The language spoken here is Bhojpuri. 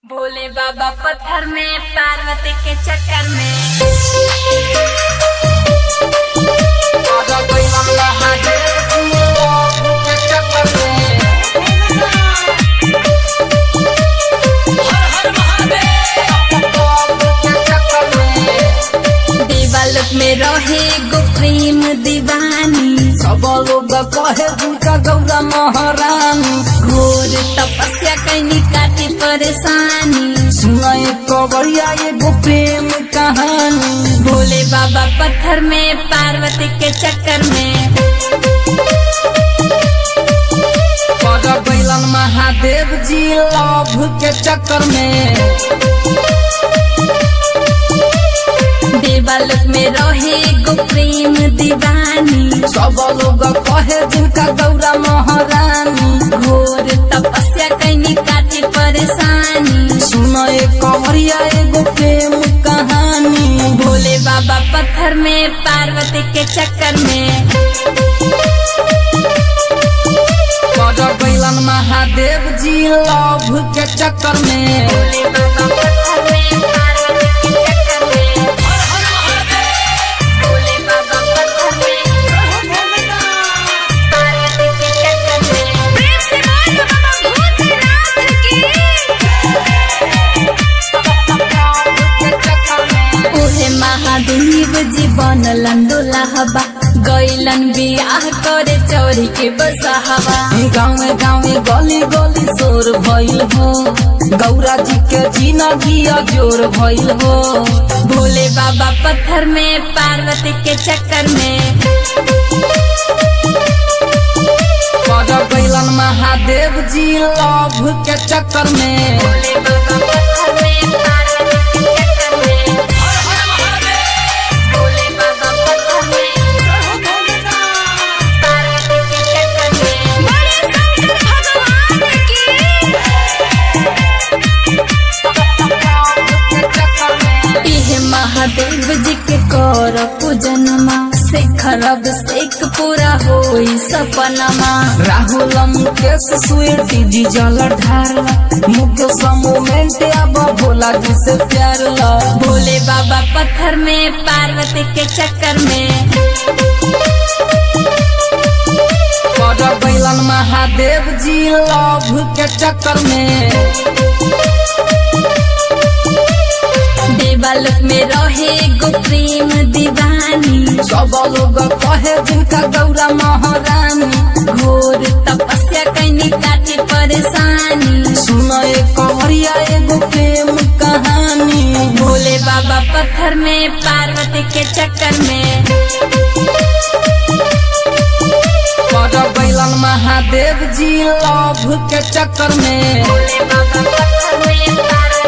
भोले बाबा पत्थर में पार्वती के चक्कर में आजा कोई मामला हाजिर के चक्कर में हर हर महादेव के चक्कर में देवालोक में रहे गो प्रेम दीवानी सब लोग कहे दुर्गा गौरा महारानी घोर तपस्या कैनी काटी परेशानी सुनाए कवरिया एगो प्रेम कहानी भोले बाबा पत्थर में पार्वती के चक्कर में पड़ गइलन महादेव जी लव के चक्कर में देवालोक में रहे गो प्रेम दीवानी सब लोग कहे जिनका गौरा महारानी घोर तपस्या कैनी काटी परेशानी सुनाए कवरिया एगो प्रेम कहानी भोले बाबा पत्थर में पार्वती के चक्कर में पड़ गइलन महादेव जी लव के चक्कर में भोले बाबा पत्थर में पार्वती के चक्कर में भोले बाबा पत्थर में पार्वती के चक्कर में प्रेम से बोलो बाबा भूतनाथ की ओहे महादेव जी बनलन दुल्हबा गइलन बियाह करे चोरी के बसहवा गाँव गाँव गली गली शोर भइल हो गौरा जी के जिंदगी जोर भइल हो भोले बाबा पत्थर में पार्वती के चक्कर में पड़ गइलन महादेव जी लव के चक्कर में भोले बाबा पत्थर में पार्वती के चक्कर में भोले बाबा पत्थर में पार्वती के चक्कर में बड़े शंकर भगवान की इहे महादेव जी के कर पूजनमा शेखर अभिषेक पूरा होई सपनमा राहुल मुकेश स्वीटी जी जल ढारला मुकेश मोमेंट अब भोला जी से प्यार ला भोले बाबा पत्थर में पार्वती के चक्कर में पड़ गइलन महादेव जी लव के चक्कर में देवालोक में रहे गो प्रेम दीवानी सब लोग कहे जिनका गौरा महारानी घोर तपस्या कैनी काटी परेशानी सुनाए कवरिया एगो प्रेम कहानी भोले बाबा पत्थर में पार्वती के चक्कर में पड़ गइलन महादेव जी लव के चक्कर में भोले बाबा पत्थर में पार्वती